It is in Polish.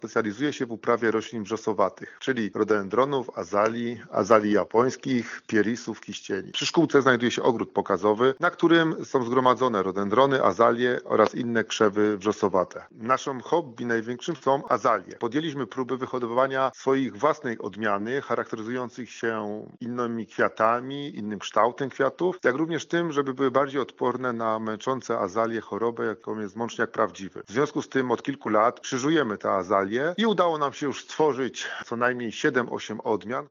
specjalizuje się w uprawie roślin wrzosowatych, czyli rododendronów, azalii japońskich, pierisów, kiścieni. Przy szkółce znajduje się ogród pokazowy, na którym są zgromadzone rododendrony, azalie oraz inne krzewy wrzosowate. Naszym hobby największym są azalie. Podjęliśmy próby wyhodowywania swoich własnej odmiany, charakteryzujących się innymi kwiatami, innym kształtem kwiatów, jak również tym, żeby były bardziej odporne na męczące azalie chorobę, jaką jest mączniak prawdziwy. W związku z tym od kilku lat krzyżujemy te azalie i udało nam się już stworzyć co najmniej 7-8 odmian.